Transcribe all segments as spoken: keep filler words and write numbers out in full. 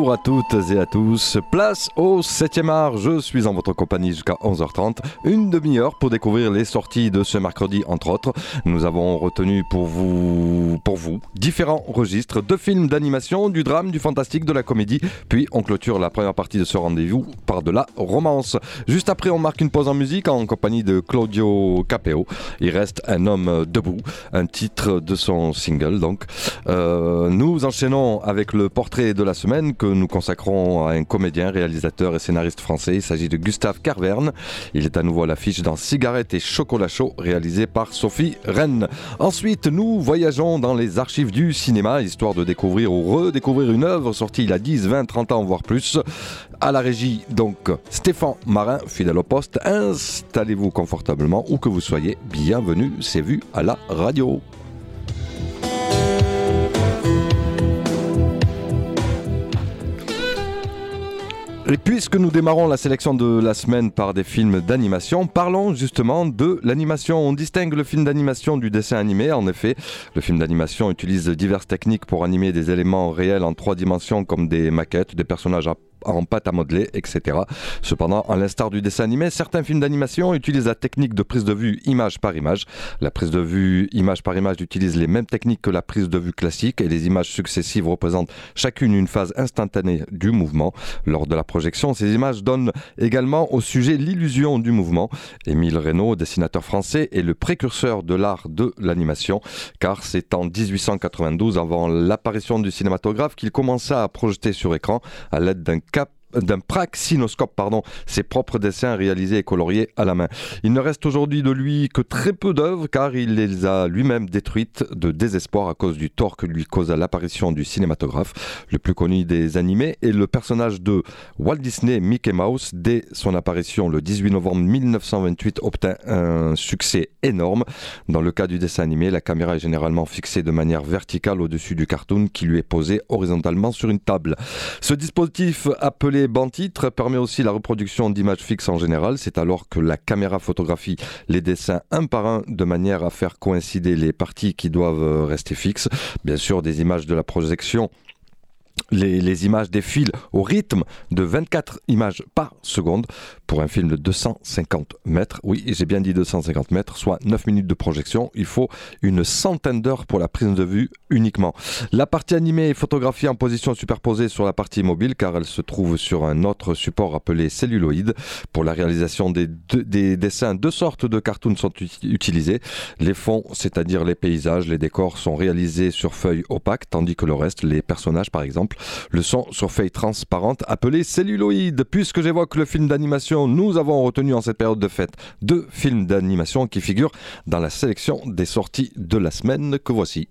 Bonjour à toutes et à tous, place au septième art, je suis en votre compagnie jusqu'à onze heures trente, une demi-heure pour découvrir les sorties de ce mercredi entre autres. Nous avons retenu pour vous, pour vous différents registres de films d'animation, du drame, du fantastique, de la comédie, puis on clôture la première partie de ce rendez-vous par de la romance. Juste après on marque une pause en musique en compagnie de Claudio Capeo, il reste un homme debout, un titre de son single donc. Euh, nous enchaînons avec le portrait de la semaine que nous consacrons à un comédien, réalisateur et scénariste français. Il s'agit de Gustave Carverne. Il est à nouveau à l'affiche dans Cigarette et Chocolat Chaud, réalisé par Sophie Rennes. Ensuite, nous voyageons dans les archives du cinéma, histoire de découvrir ou redécouvrir une œuvre sortie il y a dix, vingt, trente ans, voire plus. À la régie, donc, Stéphane Marin, fidèle au poste. Installez-vous confortablement, où que vous soyez. Bienvenue, c'est vu à la radio. Et puisque nous démarrons la sélection de la semaine par des films d'animation, parlons justement de l'animation. On distingue le film d'animation du dessin animé. En effet, le film d'animation utilise diverses techniques pour animer des éléments réels en trois dimensions comme des maquettes, des personnages à en pâte à modeler, et cetera. Cependant, à l'instar du dessin animé, certains films d'animation utilisent la technique de prise de vue image par image. La prise de vue image par image utilise les mêmes techniques que la prise de vue classique et les images successives représentent chacune une phase instantanée du mouvement. Lors de la projection, ces images donnent également au sujet l'illusion du mouvement. Émile Reynaud, dessinateur français, est le précurseur de l'art de l'animation, car c'est en dix-huit cent quatre-vingt-douze, avant l'apparition du cinématographe, qu'il commença à projeter sur écran à l'aide d'un cap d'un praxinoscope, pardon, ses propres dessins réalisés et coloriés à la main. Il ne reste aujourd'hui de lui que très peu d'œuvres car il les a lui-même détruites de désespoir à cause du tort que lui causa l'apparition du cinématographe. Le plus connu des animés est le personnage de Walt Disney, Mickey Mouse. Dès son apparition le dix-huit novembre mille neuf cent vingt-huit, obtint un succès énorme. Dans le cas du dessin animé, la caméra est généralement fixée de manière verticale au-dessus du cartoon qui lui est posé horizontalement sur une table. Ce dispositif appelé banc-titre permet aussi la reproduction d'images fixes en général. C'est alors que la caméra photographie les dessins un par un de manière à faire coïncider les parties qui doivent rester fixes. Bien sûr, des images de la projection Les, les images défilent au rythme de vingt-quatre images par seconde pour un film de deux cent cinquante mètres. Oui, j'ai bien dit deux cent cinquante mètres, soit neuf minutes de projection. Il faut une centaine d'heures pour la prise de vue uniquement. La partie animée est photographiée en position superposée sur la partie mobile car elle se trouve sur un autre support appelé celluloïd. Pour la réalisation des, deux, des dessins, deux sortes de cartoons sont utilisés. Les fonds, c'est-à-dire les paysages, les décors sont réalisés sur feuilles opaques, tandis que le reste, les personnages par exemple, le sont sur feuilles transparentes appelées celluloïdes. Puisque j'évoque le film d'animation, nous avons retenu en cette période de fête deux films d'animation qui figurent dans la sélection des sorties de la semaine que voici.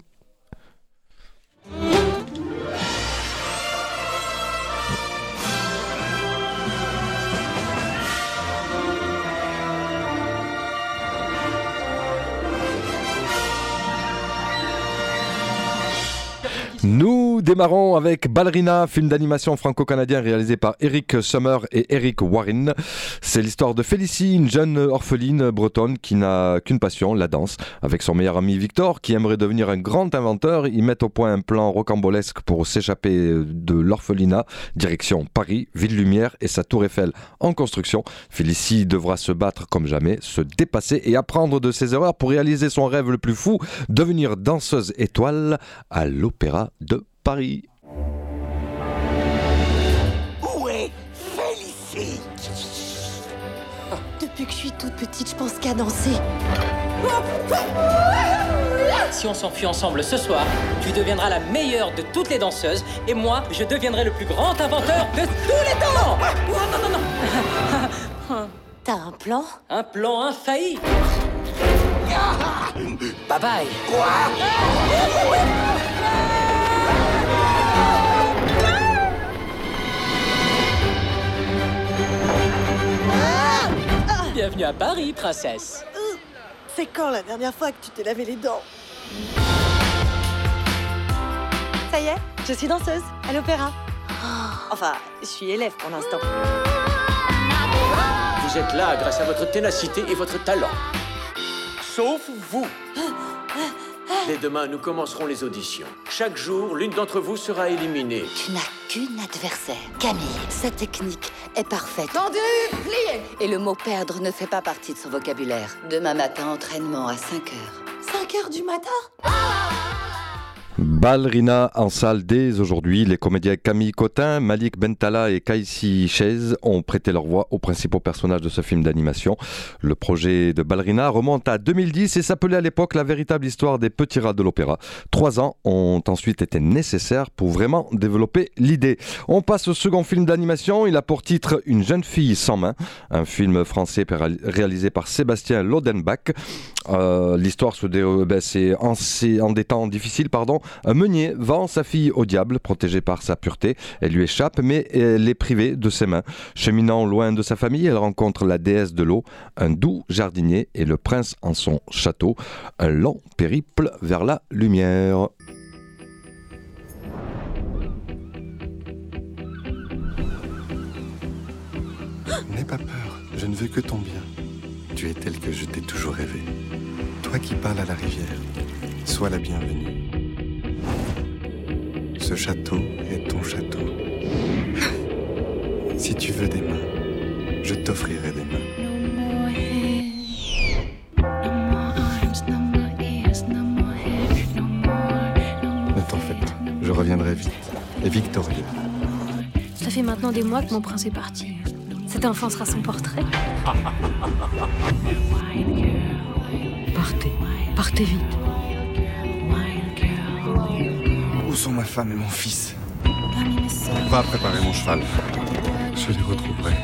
Nous démarrons avec Ballerina, film d'animation franco-canadien réalisé par Eric Sommer et Eric Warren. C'est l'histoire de Félicie, une jeune orpheline bretonne qui n'a qu'une passion, la danse. Avec son meilleur ami Victor, qui aimerait devenir un grand inventeur, ils mettent au point un plan rocambolesque pour s'échapper de l'orphelinat. Direction Paris, ville lumière et sa tour Eiffel en construction. Félicie devra se battre comme jamais, se dépasser et apprendre de ses erreurs pour réaliser son rêve le plus fou, devenir danseuse étoile à l'Opéra de Paris. Où est Félicie? Depuis que je suis toute petite, je pense qu'à danser. Si on s'enfuit ensemble ce soir, tu deviendras la meilleure de toutes les danseuses et moi, je deviendrai le plus grand inventeur de tous les temps. Non, non, non, non. T'as un plan? Un plan infaillible. Bye bye. Quoi? Bienvenue à Paris, princesse. Euh, c'est quand la dernière fois que tu t'es lavé les dents? Ça y est, je suis danseuse à l'opéra. Enfin, je suis élève pour l'instant. Vous êtes là grâce à votre ténacité et votre talent. Sauf vous. Dès demain, nous commencerons les auditions. Chaque jour, l'une d'entre vous sera éliminée. Tu n'as qu'une adversaire, Camille. Sa technique est parfaite. Tendu, plié. Et le mot perdre ne fait pas partie de son vocabulaire. Demain matin, entraînement à cinq heures. cinq heures du matin. Ballerina en salle dès aujourd'hui. Les comédiens Camille Cotin, Malik Bentala et Kaïsi Chaise ont prêté leur voix aux principaux personnages de ce film d'animation. Le projet de Ballerina remonte à deux mille dix et s'appelait à l'époque La véritable histoire des petits rats de l'opéra. Trois ans ont ensuite été nécessaires pour vraiment développer l'idée. On passe au second film d'animation. Il a pour titre Une jeune fille sans main, un film français réalisé par Sébastien Lodenbach. Euh, l'histoire se dé... ben, c'est en, c'est en des temps difficiles, pardon. Un meunier vend sa fille au diable, protégée par sa pureté. Elle lui échappe, mais elle est privée de ses mains. Cheminant loin de sa famille, elle rencontre la déesse de l'eau, un doux jardinier et le prince en son château. Un long périple vers la lumière. N'aie pas peur, je ne veux que ton bien. Tu es tel que je t'ai toujours rêvé. Toi qui parles à la rivière, sois la bienvenue. Ce château est ton château. Si tu veux des mains, je t'offrirai des mains. Ne t'en fais pas, je reviendrai vite. Et victorieux. Ça fait maintenant des mois que mon prince est parti. Cet enfant sera son portrait. Partez, partez vite. Où sont ma femme et mon fils? Va préparer mon cheval. Je les retrouverai.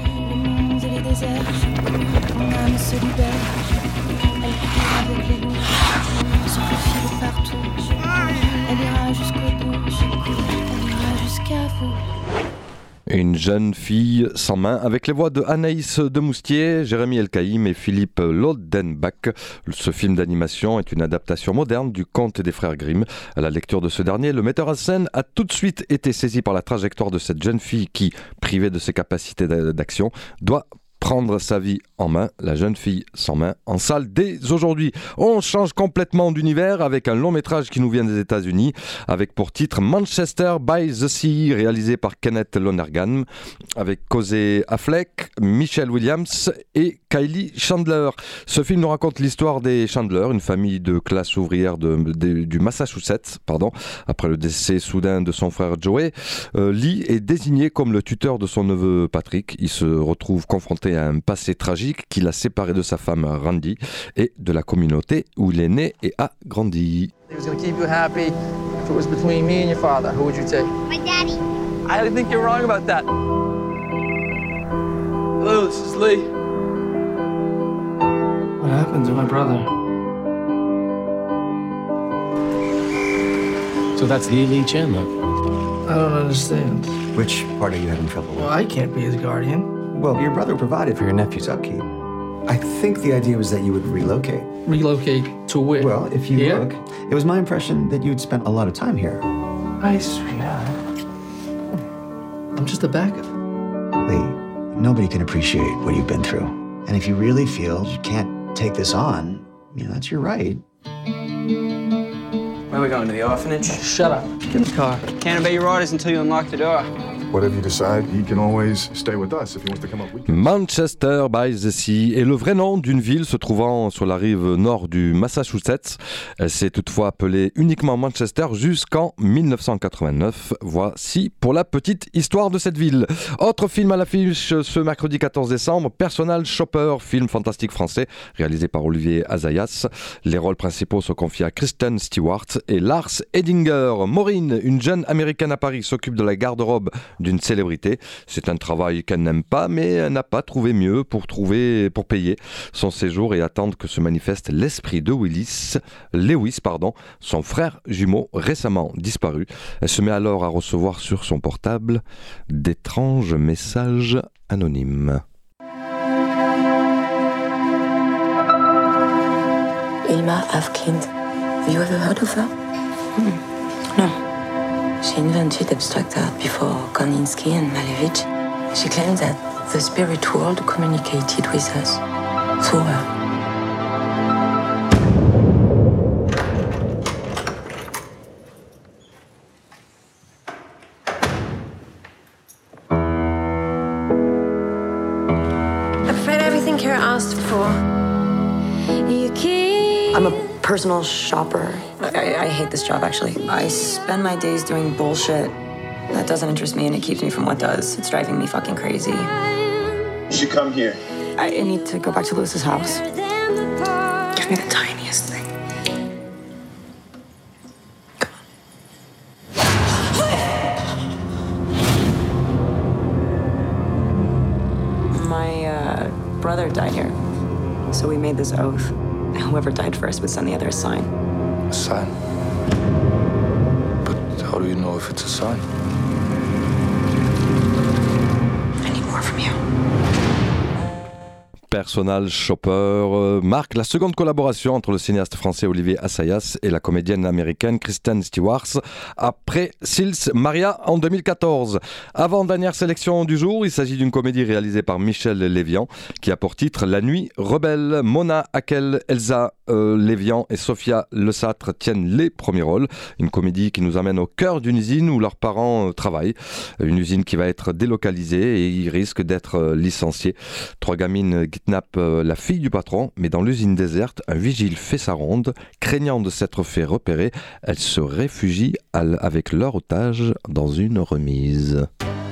Une jeune fille sans main, avec les voix de Anaïs Demoustier, Jérémy Elkaïm et Philippe Lodenbach. Ce film d'animation est une adaptation moderne du conte des frères Grimm. À la lecture de ce dernier, le metteur en scène a tout de suite été saisi par la trajectoire de cette jeune fille qui, privée de ses capacités d'action, doit prendre sa vie en main. La jeune fille sans main en salle dès aujourd'hui. On change complètement d'univers avec un long métrage qui nous vient des États-Unis, avec pour titre Manchester by the Sea, réalisé par Kenneth Lonergan, avec Causey Affleck, Michelle Williams et Kylie Chandler. Ce film nous raconte l'histoire des Chandler, une famille de classe ouvrière de, de, du Massachusetts. Pardon. Après le décès soudain de son frère Joey, euh, Lee est désigné comme le tuteur de son neveu Patrick. Il se retrouve confronté à un passé tragique qui l'a séparé de sa femme Randy et de la communauté où il est né et a grandi. He was going to keep you happy. If it was between me and your father, who would you take? My daddy. I think you're wrong about that. Hello, this is Lee. What happened to my brother? So that's the Lee Chandler. I don't understand. Which part are you having trouble with? Well, I can't be his guardian. Well, your brother provided for your nephew's upkeep. I think the idea was that you would relocate. Relocate to where? Well, if you Here? look, it was my impression that you'd spent a lot of time here. Hi, sweetheart. I'm just a backup. Lee, nobody can appreciate what you've been through. And if you really feel you can't take this on, you know, that's your right. Where are we going, to the orphanage? Shut up. Get in the car. Can't obey your orders until you unlock the door. Whatever you decide, he can always stay with us if he wants to come up. Manchester by the Sea est le vrai nom d'une ville se trouvant sur la rive nord du Massachusetts. Elle s'est toutefois appelée uniquement Manchester jusqu'en dix-neuf cent quatre-vingt-neuf. Voici pour la petite histoire de cette ville. Autre film à l'affiche ce mercredi quatorze décembre, Personal Shopper, film fantastique français réalisé par Olivier Azayas. Les rôles principaux sont confiés à Kristen Stewart et Lars Edinger. Maureen, une jeune américaine à Paris, s'occupe de la garde-robe d'une célébrité. C'est un travail qu'elle n'aime pas, mais elle n'a pas trouvé mieux pour, trouver, pour payer son séjour et attendre que se manifeste l'esprit de Willis, Lewis, pardon, son frère jumeau récemment disparu. Elle se met alors à recevoir sur son portable d'étranges messages anonymes. Ilma Afklint. Have you ever heard of her? Hmm. No. She invented abstract art before Kandinsky and Malevich. She claimed that the spirit world communicated with us through her. I've read everything Kara asked for. You keep... I'm a personal shopper. I, I hate this job, actually. I spend my days doing bullshit that doesn't interest me, and it keeps me from what does. It's driving me fucking crazy. You should come here. I need to go back to Lewis's house. Give me the tiniest thing. My uh, brother died here, so we made this oath. Whoever died first would send the other a sign. A sign? But how do you know if it's a sign? I need more from you. Personal Shopper euh, marque la seconde collaboration entre le cinéaste français Olivier Assayas et la comédienne américaine Kristen Stewart après Sils Maria en deux mille quatorze. Avant-dernière sélection du jour, il s'agit d'une comédie réalisée par Michel Lévian qui a pour titre La Nuit Rebelle. Mona Akel, Elsa euh, Lévian et Sophia Le Sâtre tiennent les premiers rôles. Une comédie qui nous amène au cœur d'une usine où leurs parents euh, travaillent. Une usine qui va être délocalisée et ils risquent d'être euh, licenciés. Trois gamines kidnappe la fille du patron, mais dans l'usine déserte, un vigile fait sa ronde. Craignant de s'être fait repérer, elle se réfugie avec leur otage dans une remise.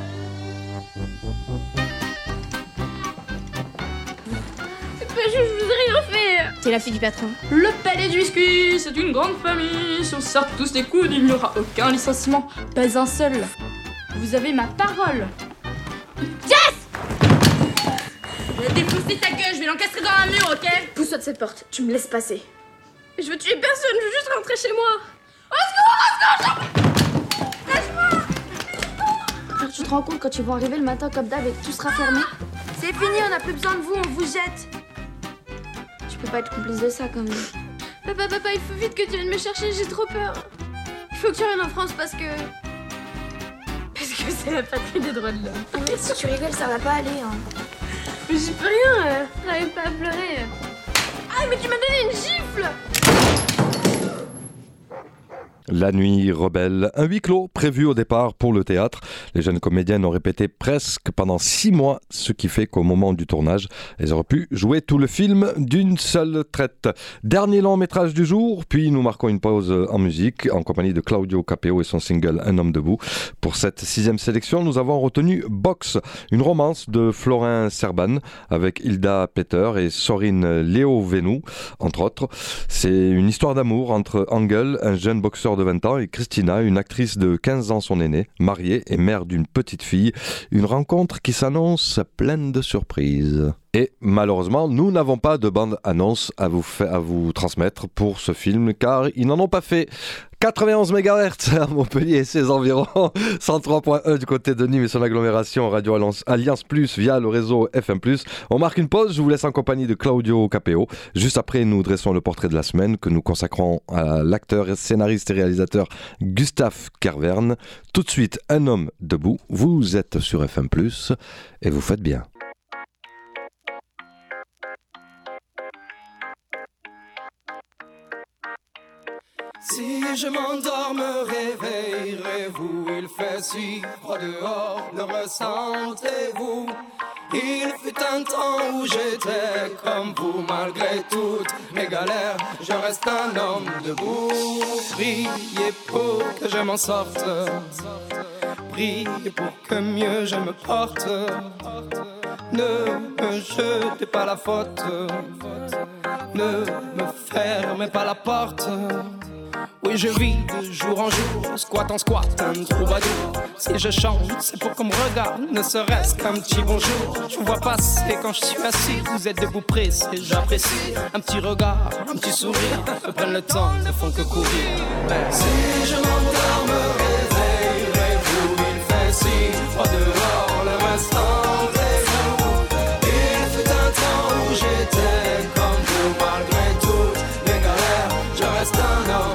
Je vous ai rien fait. T'es la fille du patron. Le palais du biscuit, c'est une grande famille. Si on sort tous les coudes, il n'y aura aucun licenciement. Pas un seul. Vous avez ma parole. Yes! Je vais défoncer ta gueule, je vais l'encastrer dans un mur, ok? Pousse-toi de cette porte, tu me laisses passer. Je veux tuer personne, je veux juste rentrer chez moi. Au secours, au secours, lâche-moi! Alors tu te rends compte quand tu vas arriver le matin comme d'hab et que tout sera fermé? C'est fini, on n'a plus besoin de vous, on vous jette. Tu peux pas être complice de ça quand même. Papa, papa, il faut vite que tu viennes me chercher, j'ai trop peur. Il faut que tu reviennes en France parce que... Parce que c'est la patrie des droits de l'homme. Mais si tu rigoles, ça va pas aller, hein. Mais j'y peux rien, euh. J'arrive pas à pleurer. Ah, mais tu m'as donné une gifle! La Nuit Rebelle, un huis clos prévu au départ pour le théâtre. Les jeunes comédiennes ont répété presque pendant six mois, ce qui fait qu'au moment du tournage, elles auraient pu jouer tout le film d'une seule traite. Dernier long métrage du jour, puis nous marquons une pause en musique en compagnie de Claudio Capeo et son single Un homme debout. Pour cette sixième sélection, nous avons retenu Box, une romance de Florin Serban avec Hilda Peter et Sorine Leoveanu, entre autres. C'est une histoire d'amour entre Angel, un jeune boxeur de vingt ans, et Christina, une actrice de quinze ans son aînée, mariée et mère d'une petite fille. Une rencontre qui s'annonce pleine de surprises. Et malheureusement, nous n'avons pas de bande-annonce à vous, fa- à vous transmettre pour ce film, car ils n'en ont pas fait. quatre-vingt-onze mégahertz à Montpellier et ses environs, cent trois point un du côté de Nîmes et son agglomération, Radio Alliance Plus via le réseau F M plus. On marque une pause, je vous laisse en compagnie de Claudio Capeo. Juste après, nous dressons le portrait de la semaine que nous consacrons à l'acteur, scénariste et réalisateur Gustave Kervern. Tout de suite, Un homme debout. Vous êtes sur F M plus et vous faites bien. Si je m'endors, me réveillerez-vous? Il fait si froid dehors, le ressentez-vous? Il fut un temps où j'étais comme vous, malgré toutes mes galères, je reste un homme debout. Priez pour que je m'en sorte, priez pour que mieux je me porte. Ne me jetez pas la faute, ne me fermez pas la porte. Oui, je vis de jour en jour, squat en squat, un troubadour. Si je chante, c'est pour qu'on me regarde, ne serait-ce qu'un petit bonjour. Je vous vois passer quand je suis assis, vous êtes debout pressé, j'apprécie. Un petit regard, un petit sourire, me prennent le temps, ne font que courir. Merci. Si je m'endors, me réveillerez-vous? Il fait si froid dehors, le restant est vous. Il fut un temps où j'étais comme vous, malgré toutes mes galères, je reste un homme.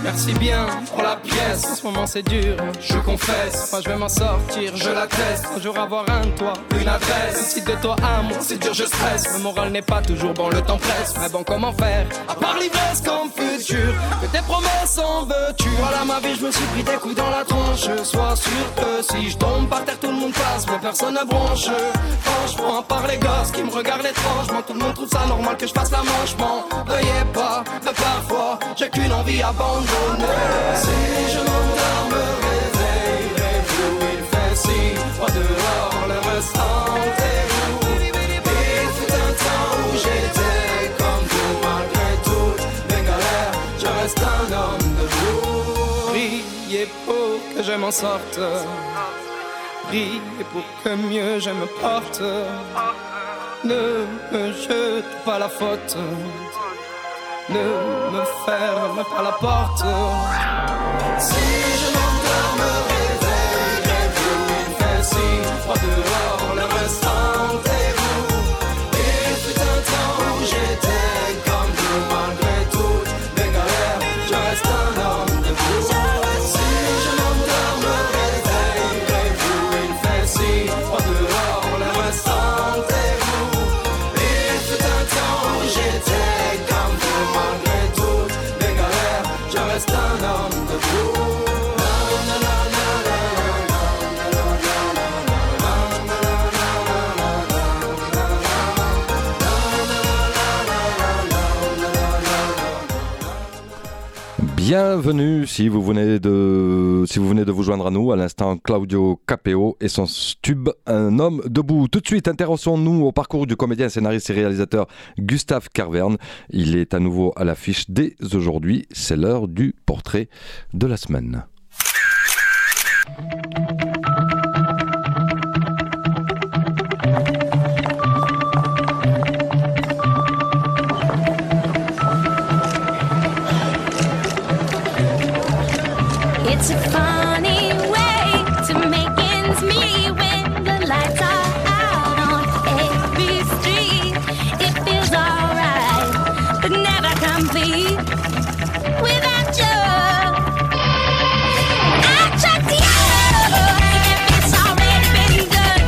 merci bien pour la pièce. En ce moment c'est dur, je confesse. Moi je vais m'en sortir, je l'atteste. Un jour avoir un toit, une adresse. Même si de toi à moi c'est dur, je stresse. Le moral n'est pas toujours bon, le temps presse. Mais bon, comment faire, à part l'ivresse comme futur, que tes promesses en veux-tu. Voilà ma vie, je me suis pris des coups dans la tronche. Sois sûr que si je tombe par terre, tout le monde passe, mais personne ne bronche. Franchement, à part les gosses qui me regardent étrangement, tout le monde trouve ça normal que je fasse la manche. M'en veuillez pas, mais parfois j'ai qu'une envie abandonnée. Si je m'endors, me réveillerai-vous. Il fait si froid dehors, le restant est vous. Il fut un temps où j'étais comme vous, malgré toutes mes galères, je reste un homme debout. Priez pour que je m'en sorte, priez pour que mieux je me porte. Ne me jete pas la faute, ne me ferme pas la porte. Si je m'endors, me réveillerai-vous. Il fait si froid dehors, le restant est vous. Il fut un temps où j'étais comme vous, malgré toutes mes galères, je reste un homme debout. Si je m'endors, me réveillerai-vous. Il fait si froid dehors, le restant est vous. Il fut un temps où j'étais comme vous, malgré toutes mes galères, je reste un homme debout. Bienvenue si vous venez de si vous venez de vous joindre à nous à l'instant, Claudio Capeo et son tube Un homme debout. Tout de suite, intéressons-nous au parcours du comédien, scénariste et réalisateur Gustave Carverne. Il est à nouveau à l'affiche dès aujourd'hui. C'est l'heure du portrait de la semaine. It's a funny way to make ends meet when the lights are out on every street. It feels alright, but never complete without you. I trust you if it's already been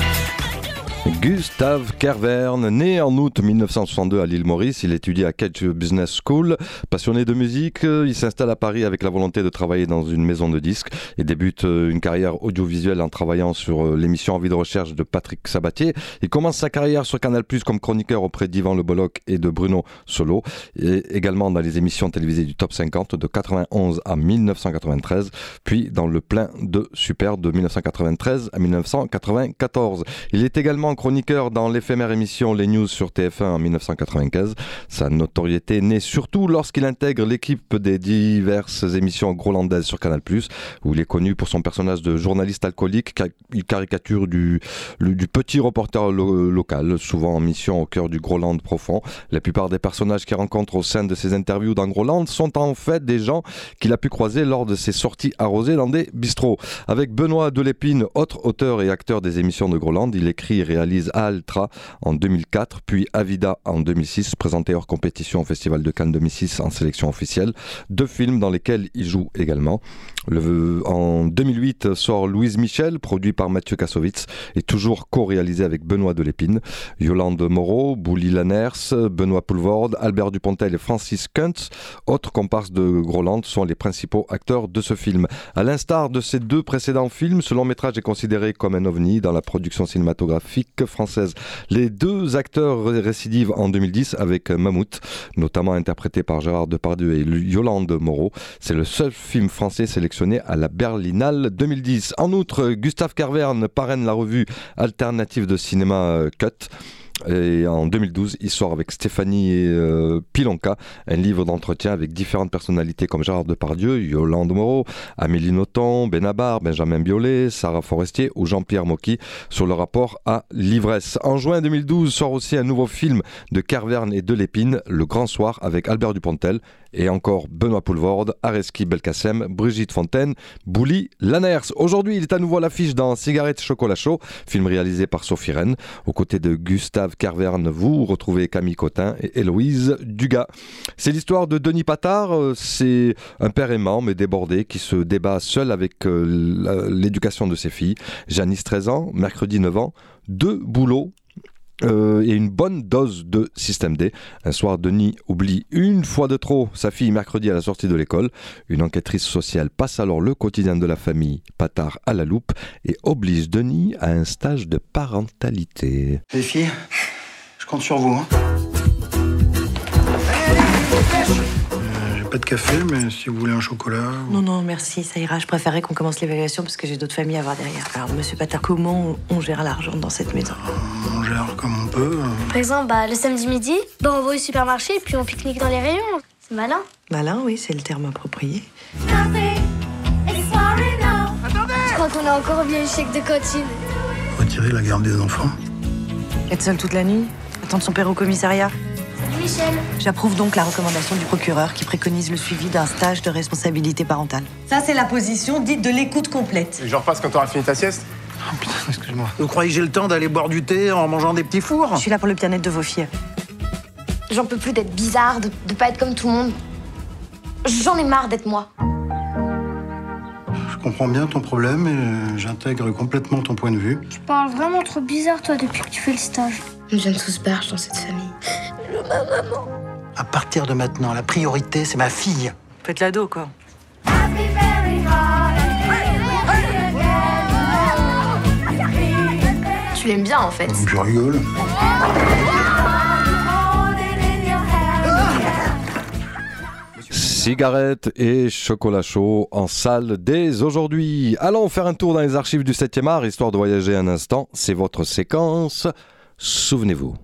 done. Gustave Carverne, né en août mille neuf cent soixante-deux à l'île Maurice, il étudie à Cage Business School. Passionné de musique, il s'installe à Paris avec la volonté de travailler dans une maison de disques et débute une carrière audiovisuelle en travaillant sur l'émission Envie de recherche de Patrick Sabatier. Il commence sa carrière sur Canal plus, comme chroniqueur auprès d'Yvan Le Bolloc et de Bruno Solo, et également dans les émissions télévisées du Top cinquante de quatre-vingt-onze à mille neuf cent quatre-vingt-treize, puis dans le plein de Super de mille neuf cent quatre-vingt-treize à mille neuf cent quatre-vingt-quatorze. Il est également chroniqueur dans l'éphémère émission Les News sur T F un en mille neuf cent quatre-vingt-quinze. Sa notoriété naît surtout lorsqu'il intègre l'équipe des diverses émissions grolandaises sur Canal plus, où il est connu pour son personnage de journaliste alcoolique. Il caricature du, le, du petit reporter lo- local, souvent en mission au cœur du Groland profond. La plupart des personnages qu'il rencontre au sein de ses interviews dans Groland sont en fait des gens qu'il a pu croiser lors de ses sorties arrosées dans des bistrots. Avec Benoît Delépine, autre auteur et acteur des émissions de Groland, il écrit et réalise Altra en deux mille quatre, puis Avida en deux mille six, présenté hors compétition au Festival de Cannes deux mille six en sélection officielle. Deux films dans lesquels il joue également. Le, en deux mille huit sort Louise Michel, produit par Mathieu Kassovitz et toujours co-réalisé avec Benoît Delépine. Yolande Moreau, Bouli Lanners, Benoît Poulvorde, Albert Dupontel et Francis Kuntz, autres comparses de Groland, sont les principaux acteurs de ce film. À l'instar de ces deux précédents films, ce long métrage est considéré comme un ovni dans la production cinématographique française. Les deux acteurs récidivent en deux mille dix avec Mammouth, notamment interprété par Gérard Depardieu et Yolande Moreau. C'est le seul film français sélectionné à la Berlinale deux mille dix. En outre, Gustave Carverne parraine la revue alternative de cinéma Cut. Et en deux mille douze, il sort avec Stéphanie euh, Pilonka un livre d'entretien avec différentes personnalités comme Gérard Depardieu, Yolande Moreau, Amélie Nothomb, Benabar, Benjamin Biolay, Sarah Forestier ou Jean-Pierre Mocky sur le rapport à l'ivresse. En juin deux mille douze sort aussi un nouveau film de Carverne et Delépine, Le Grand Soir, avec Albert Dupontel et encore Benoît Poelvoorde, Areski Belkacem, Brigitte Fontaine, Bouli Lanners. Aujourd'hui, il est à nouveau à l'affiche dans Cigarette Chocolat Chaud, film réalisé par Sophie Rennes. Aux côtés de Gustave Carverne, vous retrouvez Camille Cotin et Héloïse Dugas. C'est l'histoire de Denis Patard, c'est un père aimant mais débordé qui se débat seul avec l'éducation de ses filles. Janice, treize ans, mercredi, neuf ans, deux boulots. Euh, et une bonne dose de système D. Un soir, Denis oublie une fois de trop sa fille mercredi à la sortie de l'école. Une enquêtrice sociale passe alors le quotidien de la famille Patard à la loupe et oblige Denis à un stage de parentalité. Les filles, je compte sur vous. Hein. Pas de café, mais si vous voulez un chocolat... Ou... Non, non, merci, ça ira. Je préférerais qu'on commence l'évaluation parce que j'ai d'autres familles à voir derrière. Alors, monsieur Patard, comment on gère l'argent dans cette maison? On gère comme on peut. Par exemple, bah, le samedi midi, bah, on va au supermarché et puis on pique-nique dans les rayons. C'est malin. Malin, oui, c'est le terme approprié. Attendez! Je crois qu'on a encore oublié le chèque de cantine. Retirer la garde des enfants. Être seule toute la nuit? Attendre son père au commissariat? Michel. J'approuve donc la recommandation du procureur qui préconise le suivi d'un stage de responsabilité parentale. Ça, c'est la position dite de l'écoute complète. Et je repasse quand t'auras fini ta sieste? Oh putain, excuse-moi. Vous croyez que j'ai le temps d'aller boire du thé en mangeant des petits fours? Je suis là pour le bien-être de vos filles. J'en peux plus d'être bizarre, de, de pas être comme tout le monde. J'en ai marre d'être moi. Je comprends bien ton problème et j'intègre complètement ton point de vue. Tu parles vraiment trop bizarre, toi, depuis que tu fais le stage. On vient tous berges dans cette famille. Ma maman. À partir de maintenant, la priorité, c'est ma fille. Faites l'ado, quoi. Tu l'aimes bien, en fait. Je rigole. Cigarettes et chocolat chaud en salle dès aujourd'hui. Allons faire un tour dans les archives du septième art, histoire de voyager un instant. C'est votre séquence. Souvenez-vous.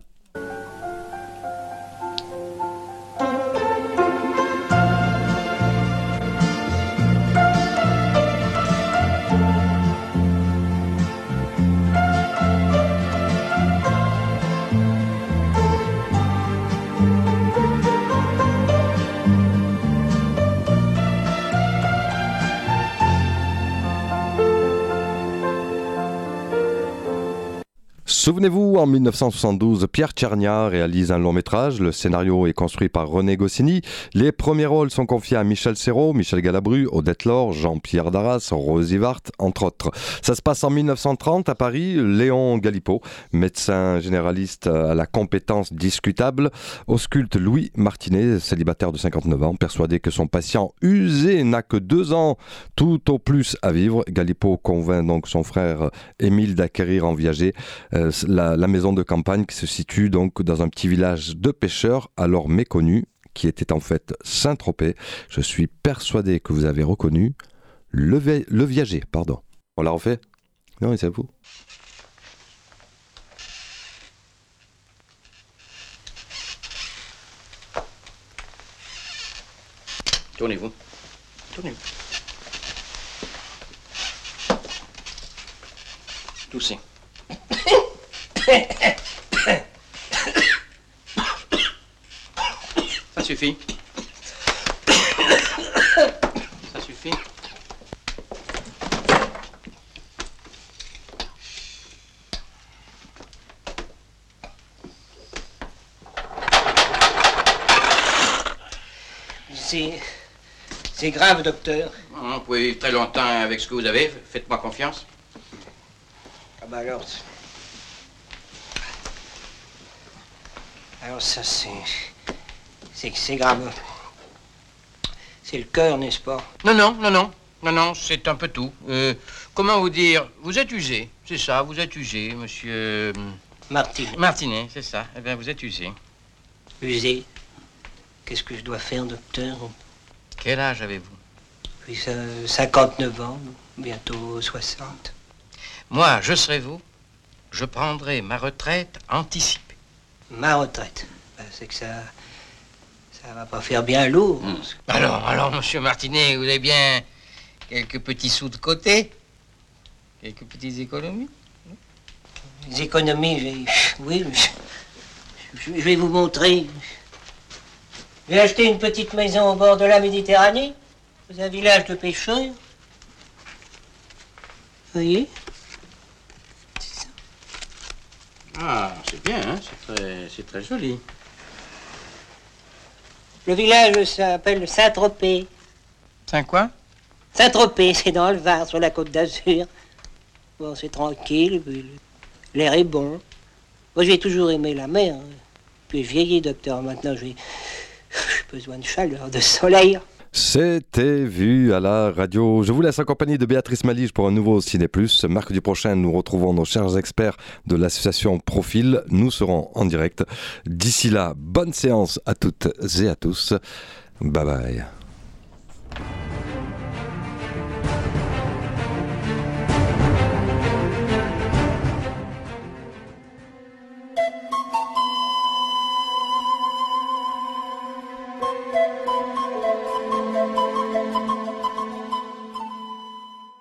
Souvenez-vous, en mille neuf cent soixante-douze, Pierre Tchernia réalise un long métrage. Le scénario est construit par René Goscinny. Les premiers rôles sont confiés à Michel Serrault, Michel Galabru, Odette Laure, Jean-Pierre Darras, Rosy Vart, entre autres. Ça se passe en mille neuf cent trente à Paris. Léon Galipeau, médecin généraliste à la compétence discutable, ausculte Louis Martinet, célibataire de cinquante-neuf ans, persuadé que son patient usé n'a que deux ans tout au plus à vivre. Galipeau convainc donc son frère Émile d'acquérir en viager euh, La, la maison de campagne qui se situe donc dans un petit village de pêcheurs alors méconnu qui était en fait Saint-Tropez. Je suis persuadé que vous avez reconnu le, vi- le viager, pardon. On l'a refait? Non, c'est à vous. Tournez-vous. Tournez-vous. Toussez. Ça suffit. Ça suffit. C'est... c'est grave, docteur. Vous pouvez vivre très longtemps avec ce que vous avez. Faites-moi confiance. Ah bah alors... Alors ça, c'est... C'est c'est grave. C'est le cœur, n'est-ce pas? Non, non, non, non. Non, non, c'est un peu tout. Euh, comment vous dire? Vous êtes usé. C'est ça, vous êtes usé, monsieur... Martinet. Martinet, c'est ça. Eh bien, vous êtes usé. Usé? Qu'est-ce que je dois faire, docteur? Quel âge avez-vous? Puis ça, cinquante-neuf ans, bientôt soixante. Moi, je serai vous. Je prendrai ma retraite anticipée. Ma retraite? Ben, c'est que ça... ça va pas faire bien lourd. Mmh. Alors, alors, monsieur Martinet, vous avez bien quelques petits sous de côté? Quelques petites économies? Les économies, j'ai... oui, je... je vais vous montrer. J'ai acheté une petite maison au bord de la Méditerranée, dans un village de pêcheurs. Vous voyez? C'est ça. Ah, c'est bien, hein, c'est très, c'est très joli. Le village s'appelle Saint-Tropez. Saint quoi? Saint-Tropez, c'est dans le Var, sur la Côte d'Azur. Bon, c'est tranquille, puis l'air est bon. Moi, j'ai toujours aimé la mer. Puis je vieillis, docteur. Maintenant, j'ai j'ai besoin de chaleur, de soleil. C'était vu à la radio. Je vous laisse en compagnie de Béatrice Malige pour un nouveau Ciné Plus. Mercredi prochain, nous retrouvons nos chers experts de l'association Profil. Nous serons en direct. D'ici là, bonne séance à toutes et à tous. Bye bye.